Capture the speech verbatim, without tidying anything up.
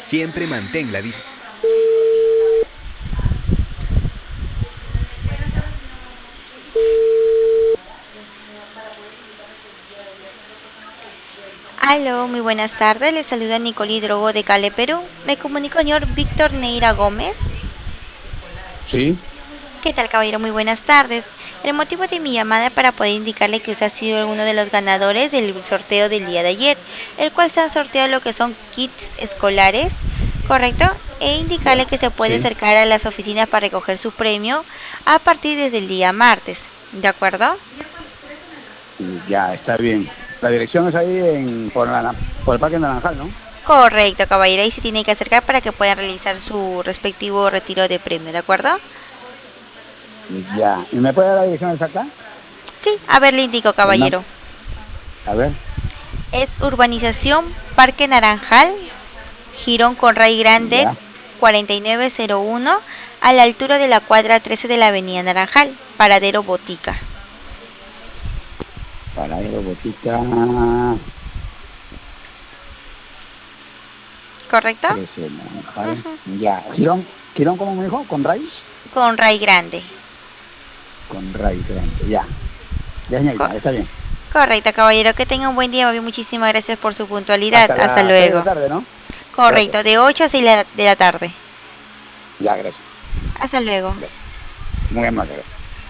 Siempre mantén la distancia. Aló, muy buenas tardes. Les saluda Nicole Drogo de Cali, Perú. Me comunico con el señor Víctor Neira Gómez. Sí, ¿Qué tal, caballero? Muy buenas tardes. El motivo de mi llamada es para poder indicarle que usted ha sido uno de los ganadores del sorteo del día de ayer, el cual se han sorteado lo que son kits escolares, ¿correcto? E indicarle ya, que se puede sí, acercar a las oficinas para recoger su premio a partir desde el día martes. ¿De acuerdo? ya, está bien. La dirección es ahí en, por, la- por el Parque Naranjal, ¿no? Correcto, caballero. Ahí se tiene que acercar para que puedan realizar su respectivo retiro de premio, ¿de acuerdo? Ya. ¿Y me puede dar la dirección exacta? Sí, a ver, le indico, El nom- caballero. a ver, Es Urbanización Parque Naranjal, Girón Conray Grande, ya, cuarenta y nueve cero uno, a la altura de la cuadra trece de la Avenida Naranjal, Paradero Botica. Paradero Botica ¿Correcto? trece, Naranjal. Ujú. Ya. Girón, Girón, ¿cómo me dijo? ¿Con Ray? Conray Grande. Con Ray, grande, ya. Ya, Co- señorita, está bien. Correcto, caballero. Que tenga un buen día. Muchísimas gracias por su puntualidad. Hasta Hasta las seis de la luego. tarde, ¿no? Correcto, Gracias. de ocho a seis de la tarde. Ya, gracias. Hasta luego. Gracias. Muy amable.